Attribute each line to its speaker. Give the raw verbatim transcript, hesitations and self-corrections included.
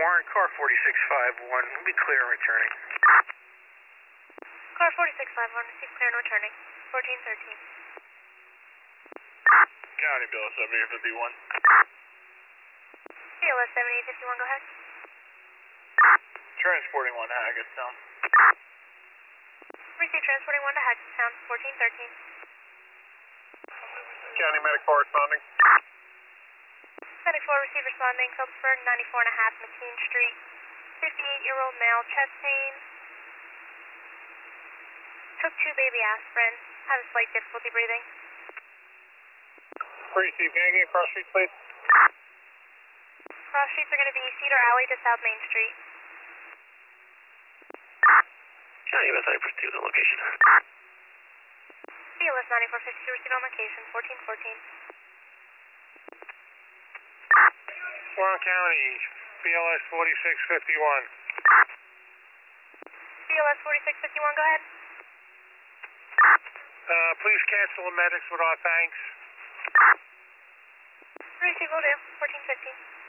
Speaker 1: Warren, car forty-six fifty-one, we'll be clear and returning.
Speaker 2: Car forty-six fifty-one, receive clear and returning, fourteen thirteen.
Speaker 1: County Bill seventy-eight fifty-one.
Speaker 2: B L S seventy-eight fifty-one, go ahead.
Speaker 1: Transporting one to Hackettstown.
Speaker 2: Receive transporting one to Hackettstown, fourteen thirteen.
Speaker 1: County Medic corresponding.
Speaker 2: Medic four, receive responding, Phillipsburg, ninety-four and a half McKean Street. fifty-eight-year-old male, chest pain. Took two baby aspirin, had a slight difficulty breathing.
Speaker 1: Receive, can I get cross streets, please?
Speaker 2: Cross streets are going to be Cedar Alley to South Main Street.
Speaker 1: County U S I proceed on location.
Speaker 2: B L S ninety-four fifty-two, receive on location, fourteen fourteen.
Speaker 1: Warren County, B L S forty-six fifty-one.
Speaker 2: B L S forty-six fifty-one, go ahead.
Speaker 1: Uh, please cancel the medics with our thanks.
Speaker 2: Receive, will do, fourteen fifteen.